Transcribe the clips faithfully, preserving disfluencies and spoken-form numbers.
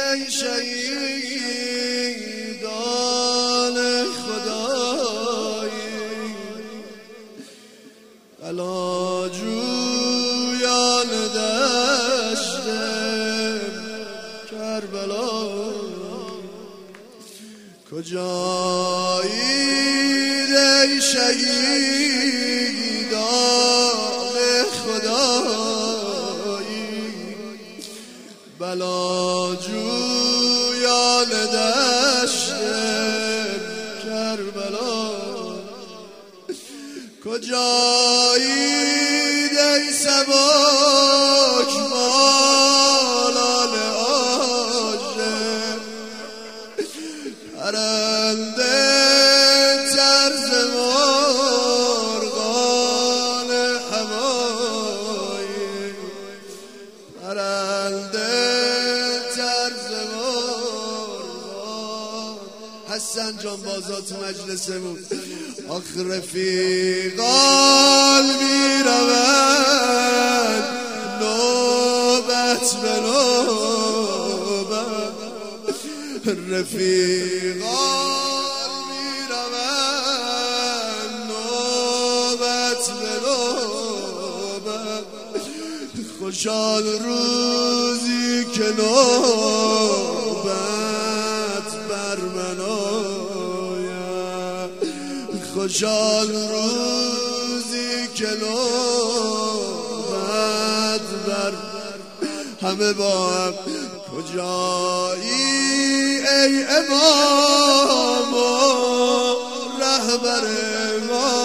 ای شهیدان خدایی بلاجویان دشت کربلا کجایید ای شهیدان خدایی بلاجویان دشت کربلا کجایید ای سبک بالان عاشق پرنده طرز مرغان هوایی پرنده طرز مرغان حسن جان بازا تو مجلسمون آخ رفیقان می رود نوبت به نوبت رفیقان می رود نوبت به نوبت خوشحال روزی که نوبت بر من آید خوشحال روزی که نوبت بر همه با هم کجایی ای امام و رهبر ما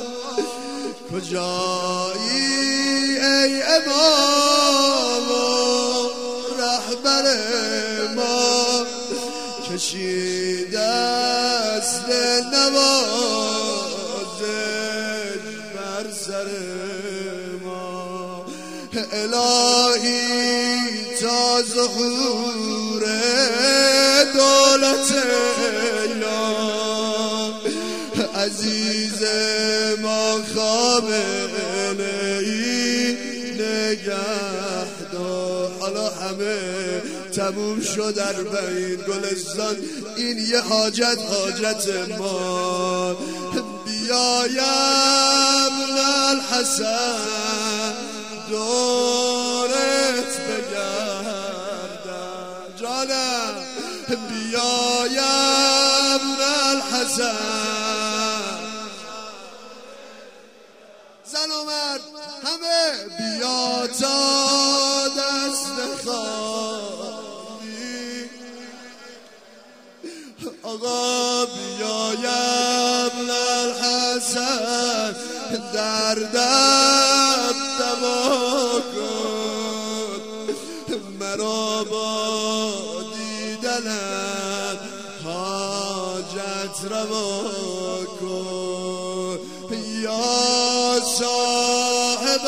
کجایی ای امام و رهبر ما کشید دست نوازش بر سر ما الهی تا ظهور دولت یا عزیز ما خامنه‌ای نگهدار حالا همه تموم شد اربعین گلستان این یه حاجت حاجت ما بیایم الحسن دورت بگردم جانم بیایم الحسن زن و مرد همه بیا تا دست خالی آقا بیایم الحسن دردم دوا کن مرا با دیدنت حاجت روا کن یا صاحب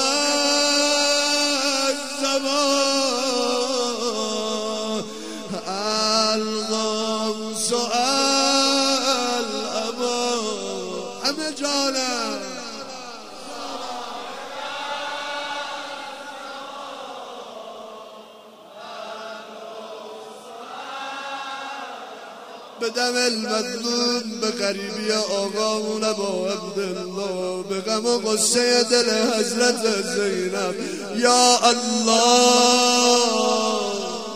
الزمان الغوث الامان همه جانم به دم المظلوم به غریبی آقامون با عبدالله به غم و غصه دل حضرت زینب یا الله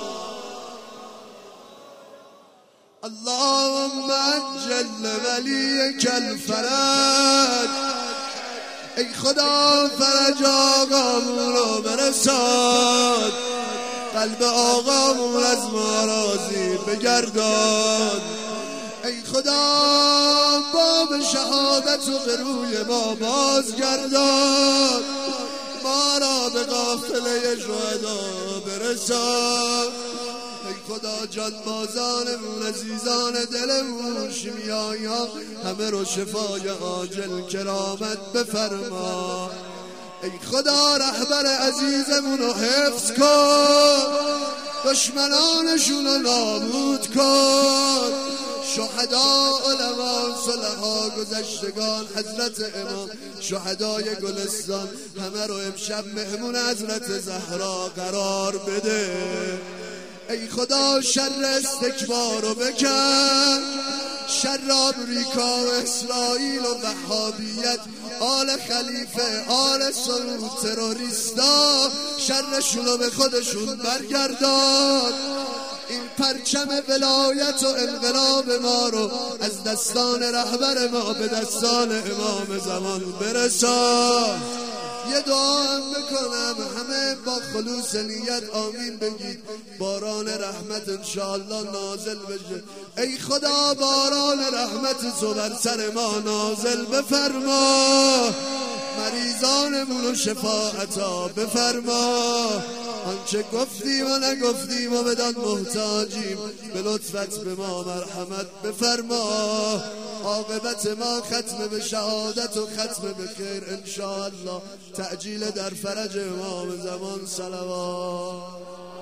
اللهم عجل ولیک الفرج ای خدا فرج آقامون رو برسان قلب آقامون از ما راضی بگردان ای خدا باب شهادت رو به روی ما بازگردان ما را به قافله شهدا برسان ای خدا جان بازانمون عزیزان دلمون شیمیایی ها همه رو شفای عاجل کرامت بفرما ای خدا رهبر عزیزمون رو حفظ کن دشمنانشون رو نابود کن شهدا علما صلحا گذشتگان حضرت امام شهدای گلستان همه رو امشب مهمون حضرت زهرا قرار بده ای خدا شر استکبارو بکن، شر آمریکا و اسرائیل و وهابیت، آل خلیفه، آل سعود، تروریستا، شرشونو به خودشون برگردان. این پرچم ولایت و انقلاب ما رو از دستان رهبر ما به دستان امام زمان برسان. یه دعا هم بکنم همه با خلوص نیت آمین بگید، باران رحمت انشاءالله نازل بشه. ای خدا باران رحمت تو بر سر ما نازل بفرما، مریضانمون رو شفاعتا بفرما. آنچه گفتیم و نگفتیم و بدان محتاجیم، به لطفت به ما مرحمت بفرما. عاقبت ما ختم به شهادت و ختم به خیر انشاءالله، تعجیل در فرج امام زمان صلوات.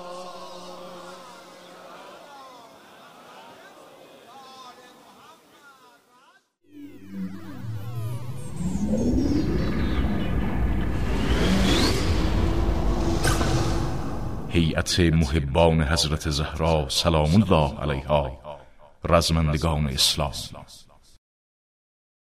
هیئت محبان حضرت زهرا سلام الله علیها، رزمندگان اسلام،